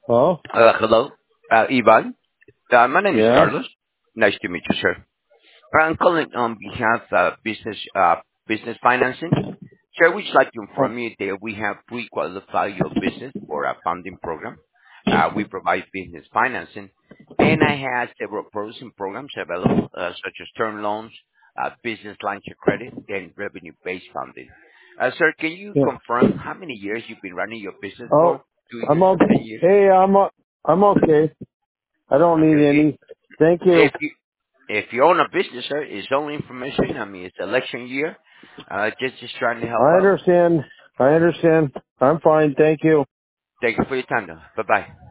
Oh, Hello, Ivan. My name is yeah. Carlos. Nice to meet you, sir. I'm calling on behalf of business financing. Sir, we'd like to Oh, inform you that we have pre-qualified your business for a funding program. We provide business financing, and I have several producing programs available, such as term loans, business lines of credit, and revenue-based funding. Sir, can you yeah. confirm how many years you've been running your business Oh, for? 2 I'm years or okay. 10 years? Hey, I'm okay. I don't need Okay. any. Thank you. If you own a business, sir, it's only information. I mean, it's election year. Just trying to help I out. understand. I understand. I'm fine. Thank you. Thank you for your time, though. Bye bye.